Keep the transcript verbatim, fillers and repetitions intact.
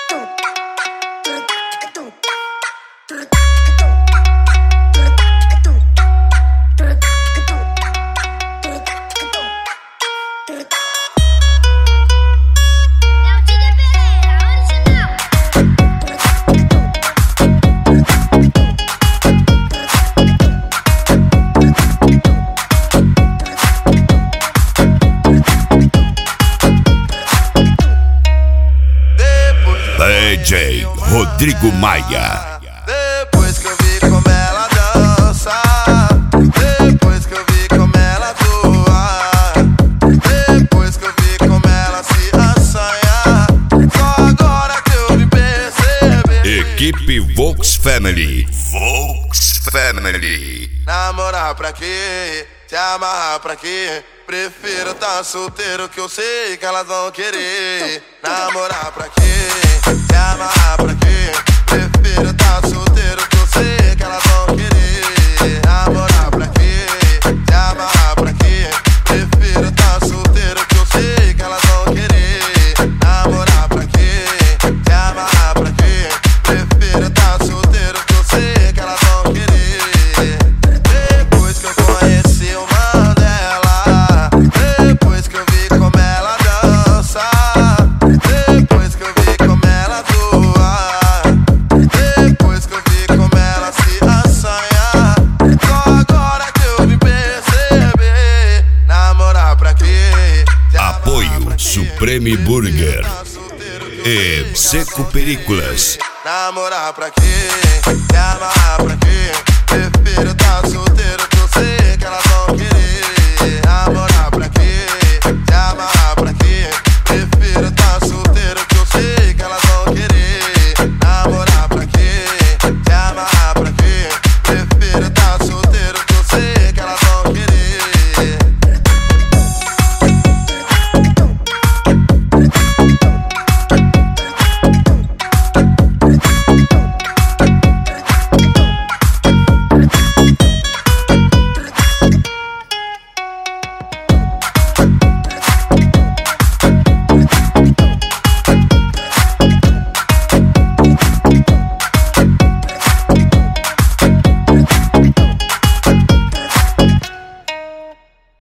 D J Rodrigo Maia. Depois que eu vi como ela dança, depois que eu vi como ela atua, depois que eu vi como ela se assanha, só agora que eu me percebi. Equipe Vox Family. Vox Family. Namorar pra quê? Se amarrar pra quê? Prefiro tá solteiro que eu sei que elas vão querer. Namorar pra quê? Se amarrar pra quê? Prefiro tá solteiro que eu sei que elas vão querer. Namorar pra quê? Se amarrar pra quê? Prefiro tá solteiro que eu sei que elas vão querer. Namorar pra quê? Se amarrar pra quê? Prefiro tá solteiro que eu sei que elas vão querer. Depois que eu conheci uma dela, depois que eu vi como ela dança, depois que eu vi como ela atua, depois que eu vi como ela se assanha, só agora que eu me percebi. Namorar pra quê? Apoio Supreme Burger e Seco Películas. Namorar pra quê? Se amarrar pra quê? Prefiro tá solteiro